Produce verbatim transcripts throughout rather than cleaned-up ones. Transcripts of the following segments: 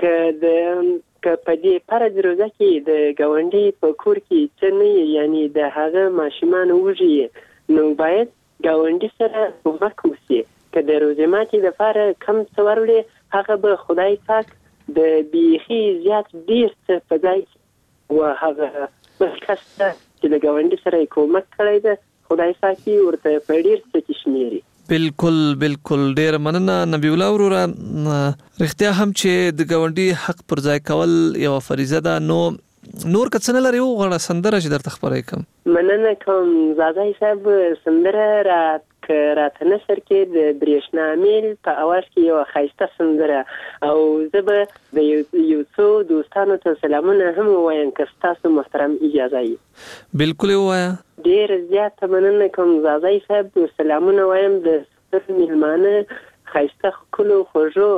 که د که په دې فرض روزه کې د ګاونډي په کور کې څه نه یعنی د هغه ماشومان وږي نو باید ګاونډي سره کومک وشي که د روزه ماتي لپاره کم څه وروړي هغه به خدای پاک د بیخي زیات ډیر څه په ځای و هغه بل کس ته چې د ګاونډي سره کومک کړی ده خدای پاک ورته په ډیر څه کې شمېري. بالکل بالکل ډیر مننه نبی الله وروره. رښتیا هم چې د ګاونډي حق پر ځای کول یو فریضه ده. نو نور که څه نه لري وغواړه سندره چې درته خپره کړم. مننه کوم زازای صاحب. سندره را راته نثر کې د برېښنا میل په اواز کې یو ښایسته سندره او زه به د یو څو دوستانو ته سلامونه هم ووایم که ستاسو محترم اجازه وي. بالکل ووایه. ډېر زیاته مننه کوم زازای صاحب. سلامونه وایم د ستر میلمانه ښایسته ښکلو خوږو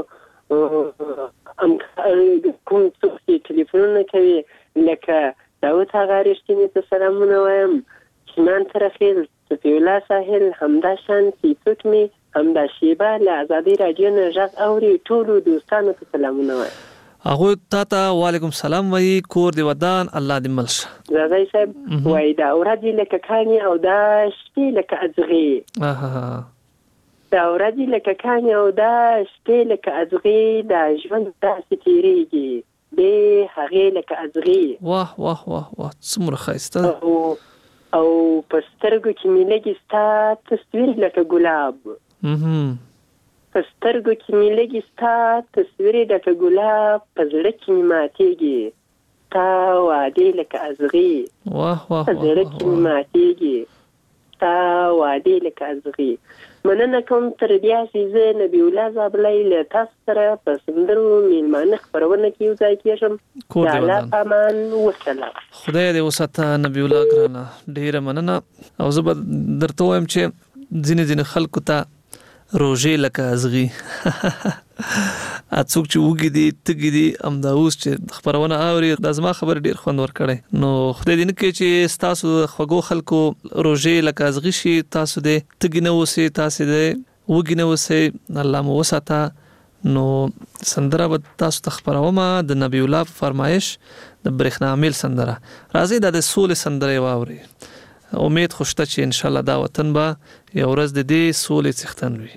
کوم څوک چې ټلیفونونه کوي لکه داود هغه رښتیني ته سلامونه وایم، چنان ترخیل، صفی الله ساحل، همدا شان سیسوک می، همدا شیبه له ازادي رادیو نه غږ اوري ټولو دوستانو ته سلامونه وایم. هغه تا ته وعلیکم سلام وایي. کور دی ودان الله دې مل شه. زازای صاحب وایي دا ورځې لکه کانې او دا شپې لکه اځغې. دا ورځې لکه کانې او دا شپې لکه اځغې، دا ژوند داسې تېرېږي بې هغې لکه اځغې. واه واه واه واه څومره ښایسته. او او په سترګو کې مې لګي ستا تصویر لکه ګلاب. په سترګو کې مې لګي ستا تصویر لکه ګلاب، په زړه کې مې ماتېږي ستا وعدې لکه اځغې. واه واه په زړه کې مې ماتېږي ستا وعدې لکه اځغې. مننه کوم تر دې چې زه نبی الله زابلی له تاسو سره په سندرو میلمانه خپرونه کې یو ځای کېږم. د الله په امان وسلام. خدای دې وساته نبی الله ګرانه. ډېره مننه. او زه به درته وایم چې ځینې ځینې خلکو ته روژې لکه اځغي اڅوک چې وګي دي تګي دي همدا اوس چې خبرونه اوري د زما خبر ډیر خوند ورکړي. نو خدای دې نه کوي چې تاسو خوګو خلکو روژې لکه اځغي شي، تاسو دې تګي نه وسی، تاسو دې وګي نه وسی، الله مو وساته. نو سندره به تاسو ته خبروم د نبی الله فرمایش د برېښنا میل سندره. راځي د سولې سندره واوري. امید خوشته چې ان شاء الله دا وطن به یو ورځ د دې سولې څښتن وي.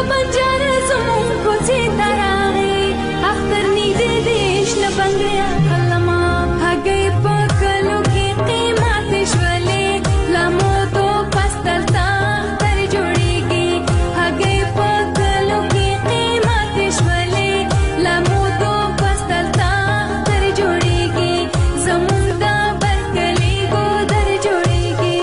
بنجار زمون کوڅې ته راغی اختر نیدې دې شنه بنګړیا قلما هګۍ په کلو کې قیمت شولې لمودو پستل تا اختر جوړیږي هګۍ په کلو کې قیمت شولې لمودو پستل تا اختر جوړیږي زمون د برکلي ګودر جوړیږي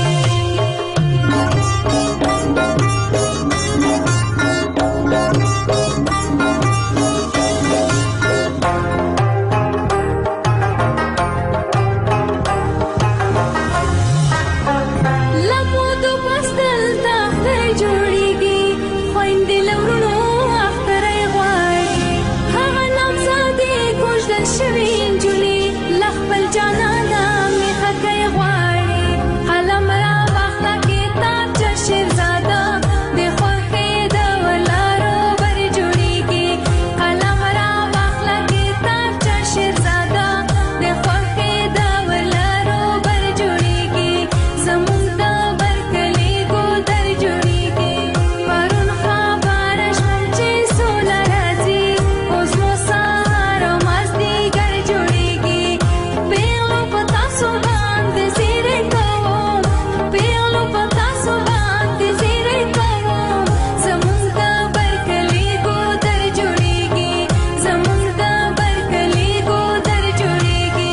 لمودو پستل تا اختر جوړیږي خویندې لورونو اختر یې غواړي هغه نامزادې کوژدن شوي نجونې له خپل جانانه میخکه یې غواړي قلم را واخله کتابچه شیرزاده د خوښۍ د ولارو بر جوړیږي قلم را واخله کتابچه شیرزاده د خوښۍ د ولارو بر جوړیږي زمونږ د برکلي ګودر جوړیږي پرون خبره شوم چې سوله راځي اوس مو سهار او مازدیګر جوړیږي پیغلو په تاسو باندې زیری کوم پیغلو په تاسو باندې زیری کوم زمونږ د برکلي ګودر جوړیږي زمونږ د برکلي ګودر جوړیږي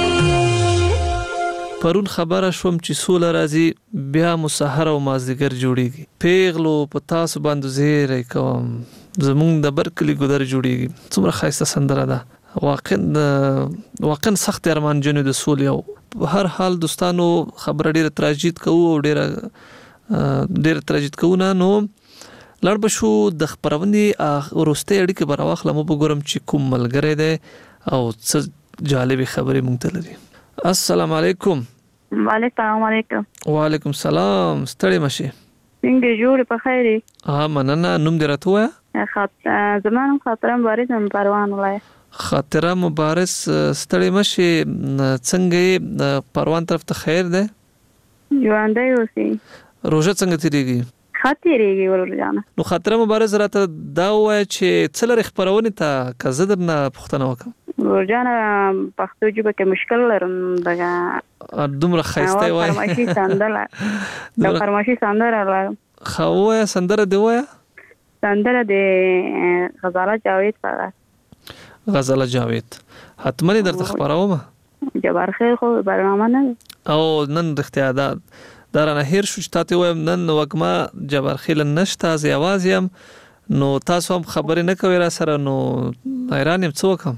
پرون خبره شوم چې سوله راځي بیا مو سحر او مازدیګر جوړیږي پیغلو په تاسو باندې زیری کوم زمونږ د برکلي ګودر جوړیږي څومره ښایسته سندره ده واقعا واقعا سخت ارمانجنې د سولې او په هر حال دوستانو خبره ډیره تراجید کوو او ډیره ډیره تراجید کوو نه نو لاړ به شو د خپرونې وروستۍ اړیکې به راواخلم وګورم چې کوم ملګری دی او څه جالبې خبرې مونږ ته لري السلام علیکم السلام علیکم وعلیکم السلام ستړي مشي څنګه جوړ په خیر ها مننه نوم دې راته وایه خاط زمانم خاطره مبارز من پروان ولای خاطره مبارز ستړي مشي څنګه یې پروان طرف ته خیر ده ژوندۍ اوسئ روژه څنګه تیریږي خاطرېږي ورجانه نو خاطره مبارز راته دا وایه چې څه لري خپرونې ته که زه درنه پوښتنه وکړم ورجانه پښتو ژبه کې مشکل لرم دغه دومره ښایسته وایي فرمایشي سندره د فرمایشي سندره لرم ښه ووایه سندره دې ووایه سندره د غزاله جاوید سره غزاله جاوید حتما یې درته خپروم جبار خیر خو برنامه نه او نن رښتیا ده دا رانه هیر شو چې تاته وایم نن وږمه جبار خیل نشته زه یوازې یم نو تاسو هم خبرې نه کوئ را سره نو حیران یم څه وکړم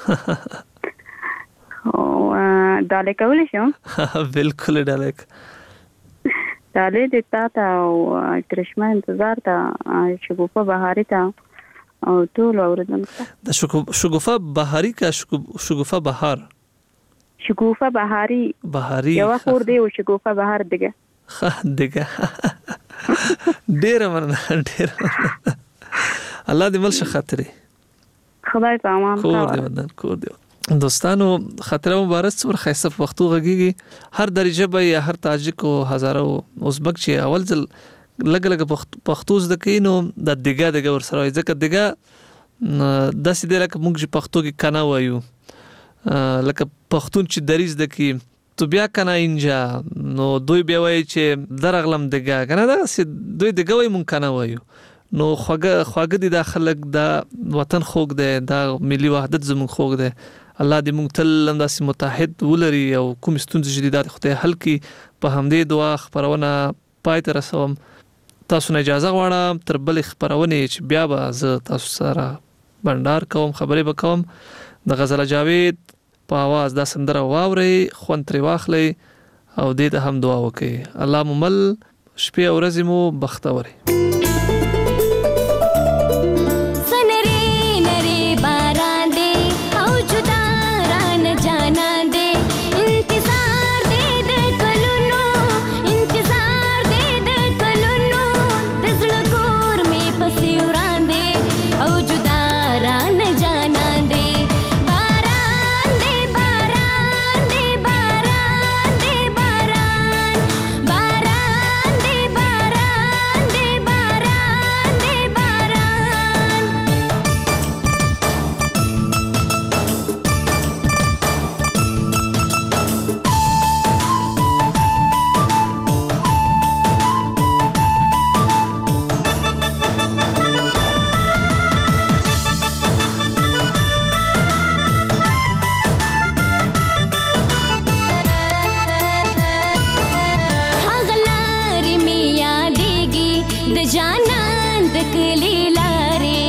ډالۍ کولی شم بالکل ډالۍ ډالۍ د تا ته او کرشمه انتظار ته شګوفه بهاري ته او ټول اوریدونکو ته د شګوفه بهاري که شګوفه بهار شګوفه بهاري بهاري یو خور دی او شګوفه بهار دیګه ها دیګه ډیر مننه ډیر الله دې مل شخاطري خدای په امان کور دی ودان کور دی دوستانو خاطره مبارز څومره ښایسته په پښتو غږیږي هر درجه به یا هر تاجک او هزاره او ازبک چې اول ځل لږ لږ پښتو زده کوي نو د دیګه دیګه ورسره وایي ځکه دیګه داسې دی لکه موږ چې پښتو کې کنه وایو لکه پښتون چې دریز زده کوي تو بیا کنه اینجا نو دوی بیا وایي چې درغلم دیګه کنه داسې دوی دیګه وایي موږ کنه وایو نو خواږه خواږه دي دا خلک دا وطن خوږ دی دا ملي وحدت زموږ خوږ دی الله دې موږ تل همداسې متحد ولري او کوم ستونزې چې دي دا خدای حل کړي په همدې دعا خپرونه پای ته رسوم تاسو نه اجازه غواړم تر بلې خپرونې چې بیا به زه تاسو سره بنډار کوم خبرې به کوم د غزاله جاوید په اواز دا سندره واورئ خوند ترې واخلئ او دې ته هم دعا وکړئ الله مو مل شپې او ورځې مو بختوري باران د جانان د کلی لارې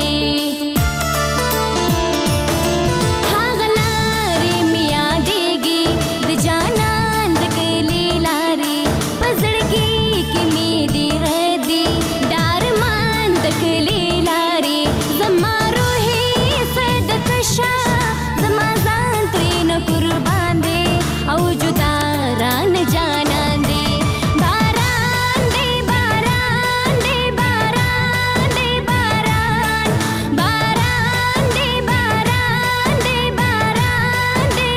هغه لارې مې یادېږي د جانان د کلی لارې په زړګي کې مې دې ردي ډارمان د کلی لارې زما روحي صدقه شه زما ځان ترې نه قربان دی او جدا رانه جانان دی باران دی باران دی باران دی باران باران دی باران دی باران دی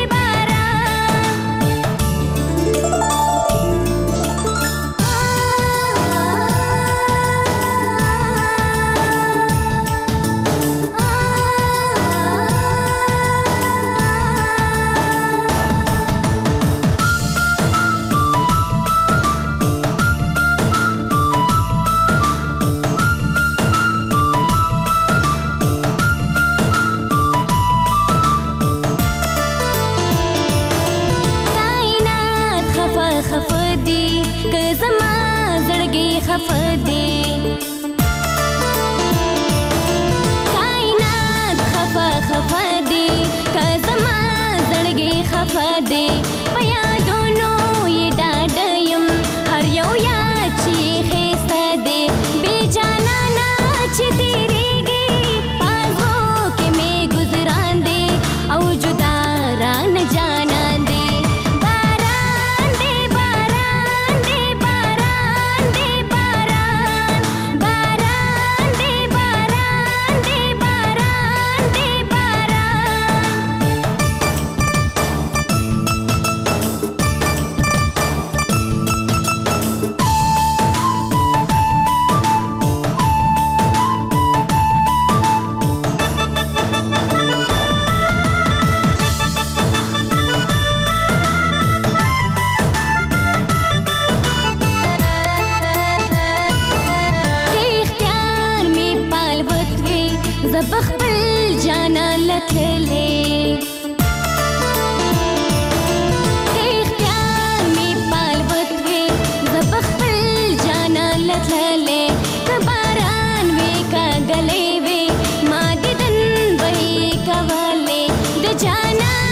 کائنات خفه خفه دی که زما زړګی خفه دی کائنات خفه خفه دی که زما زړګی خفه دی په یادونو یې ډاډه یم هر یو یاد چې ښایسته دی بې جانانه چې تېرېږي پازو کې مې ګزران دی او جدا رانه جانان دی باران دی باران دی باران دی باران باران دی باران دی باران دی باران که اختیار مې پال وتوي زه به خپل جانان له تللې که اختیار مې پال وتوي زه به خپل جانان له تللې که باران وي که ګلې وي ما دیدن به یې کولې د جانان